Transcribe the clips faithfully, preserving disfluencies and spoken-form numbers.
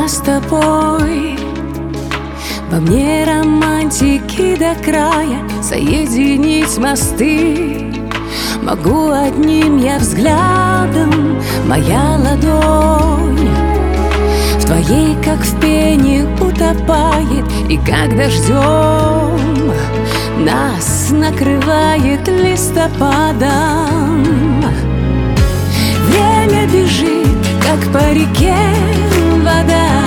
с тобой. Во мне романтики до края, соединить мосты могу одним я взглядом. Моя ладонь в твоей, как в пене, утопает, и как дождем нас накрывает листопадом. Время бежит, как по реке вода,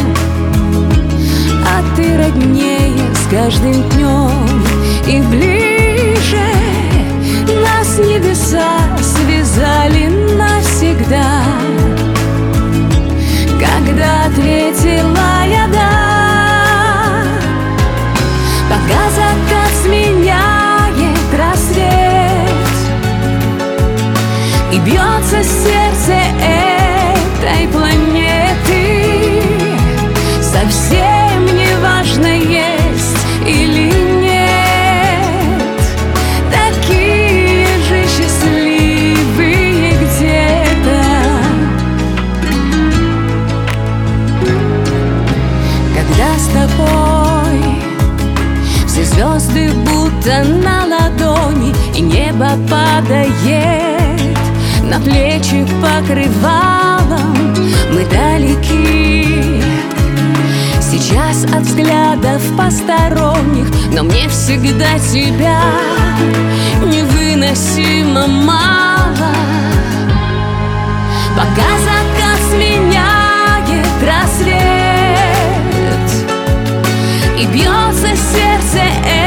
а ты роднее с каждым днем и ближе. Нас небеса связали навсегда, когда ответила я «да». Пока закат сменяет рассвет и бьется сердце этой планеты, совсем не важно, есть или нет. Такие же счастливые где-то. Когда с тобой все звезды будто на ладони, и небо падает на плечи покрывалом, мы далеки сейчас от взглядов посторонних, но мне всегда тебя невыносимо мало. Пока закат сменяет рассвет и бьется сердце